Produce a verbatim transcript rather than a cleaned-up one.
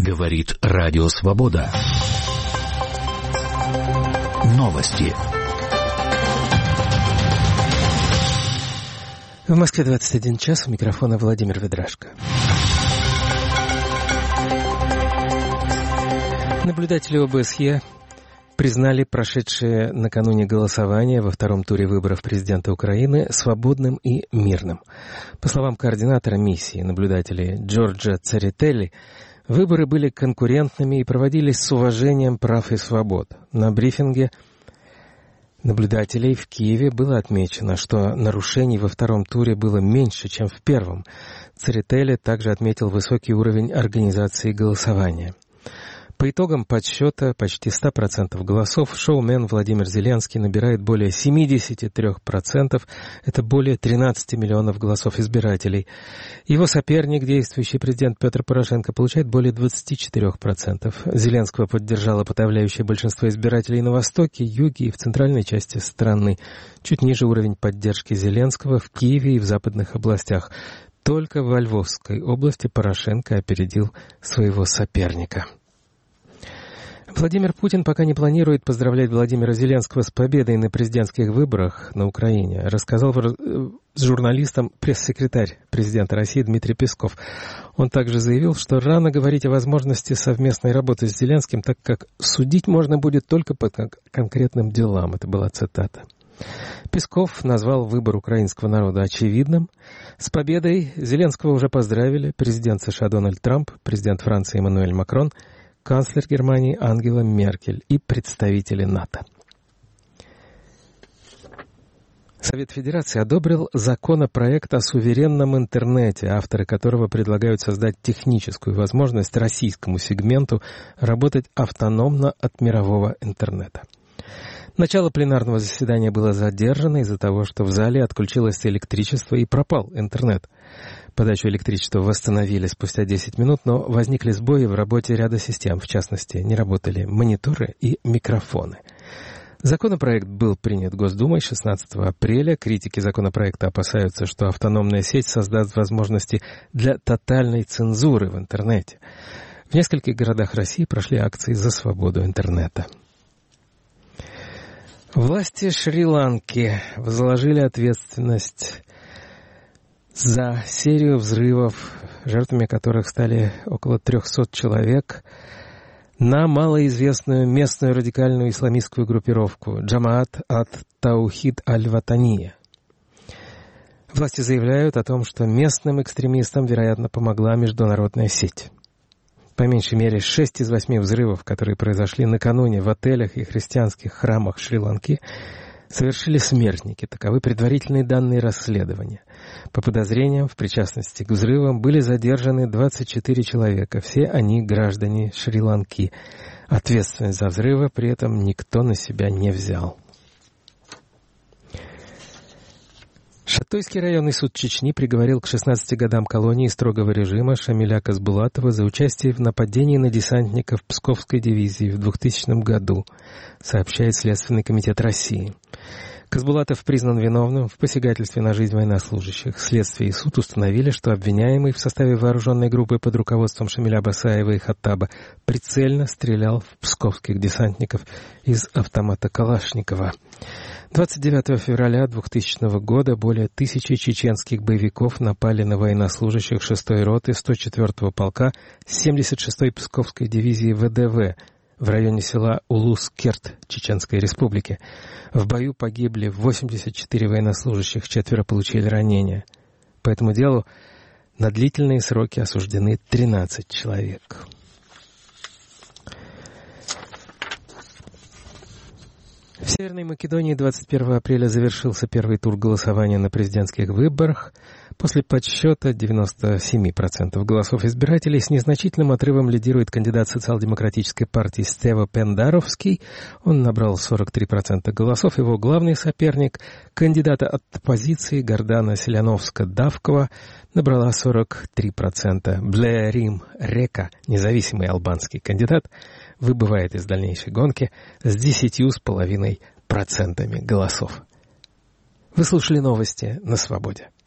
Говорит Радио Свобода. Новости. В Москве двадцать один час, у микрофона Владимир Ведрашко. Наблюдатели О Бэ Эс Е признали прошедшее накануне голосование во втором туре выборов президента Украины свободным и мирным. По словам координатора миссии наблюдателей Джорджа Церетели, выборы были конкурентными и проводились с уважением прав и свобод. На брифинге наблюдателей в Киеве было отмечено, что нарушений во втором туре было меньше, чем в первом. Церетели также отметил высокий уровень организации голосования. По итогам подсчета почти сто процентов голосов шоумен Владимир Зеленский набирает более семьдесят три процента, это более тринадцать миллионов голосов избирателей. Его соперник, действующий президент Петр Порошенко, получает более двадцать четыре процента. Зеленского поддержало подавляющее большинство избирателей на востоке, юге и в центральной части страны. Чуть ниже уровень поддержки Зеленского в Киеве и в западных областях. Только во Львовской области Порошенко опередил своего соперника. Владимир Путин пока не планирует поздравлять Владимира Зеленского с победой на президентских выборах на Украине, рассказал с журналистом пресс-секретарь президента России Дмитрий Песков. Он также заявил, что рано говорить о возможности совместной работы с Зеленским, так как судить можно будет только по конкретным делам. Это была цитата. Песков назвал выбор украинского народа очевидным. С победой Зеленского уже поздравили президент США Дональд Трамп, президент Франции Эммануэль Макрон, канцлер Германии Ангела Меркель и представители НАТО. Совет Федерации одобрил законопроект о суверенном интернете, авторы которого предлагают создать техническую возможность российскому сегменту работать автономно от мирового интернета. Начало пленарного заседания было задержано из-за того, что в зале отключилось электричество и пропал интернет. Подачу электричества восстановили спустя десять минут, но возникли сбои в работе ряда систем. В частности, не работали мониторы и микрофоны. Законопроект был принят Госдумой шестнадцатого апреля. Критики законопроекта опасаются, что автономная сеть создаст возможности для тотальной цензуры в интернете. В нескольких городах России прошли акции за свободу интернета. Власти Шри-Ланки возложили ответственность за серию взрывов, жертвами которых стали около трехсот человек, на малоизвестную местную радикальную исламистскую группировку Джамаат ат-Таухид аль-Ватания. Власти заявляют о том, что местным экстремистам, вероятно, помогла международная сеть. По меньшей мере, шесть из восьми взрывов, которые произошли накануне в отелях и христианских храмах Шри-Ланки, совершили смертники. Таковы предварительные данные расследования. По подозрениям в причастности к взрывам были задержаны двадцать четыре человека. Все они граждане Шри-Ланки. Ответственность за взрывы при этом никто на себя не взял. Шатойский районный суд Чечни приговорил к шестнадцати годам колонии строгого режима Шамиля Казбулатова за участие в нападении на десантников Псковской дивизии в двухтысячном году, сообщает Следственный комитет России. Казбулатов признан виновным в посягательстве на жизнь военнослужащих. Следствие и суд установили, что обвиняемый в составе вооруженной группы под руководством Шамиля Басаева и Хаттаба прицельно стрелял в псковских десантников из автомата Калашникова. двадцать девятого февраля двухтысячного года более тысячи чеченских боевиков напали на военнослужащих шестой роты сто четвёртого полка семьдесят шестой Псковской дивизии вэ дэ вэ в районе села Улус-Керт Чеченской Республики. В бою погибли восемьдесят четыре военнослужащих, четверо получили ранения. По этому делу на длительные сроки осуждены тринадцать человек. В Северной Македонии двадцать первого апреля завершился первый тур голосования на президентских выборах. После подсчета девяносто семь процентов голосов избирателей с незначительным отрывом лидирует кандидат социал-демократической партии Стево Пендаровский. Он набрал сорок три процента голосов. Его главный соперник, кандидата от оппозиции Гордана Селяновска-Давкова, набрала сорок три процента. Блерим Река, независимый албанский кандидат, выбывает из дальнейшей гонки с десятью с половиной процентами голосов. Вы слушали новости на Свободе.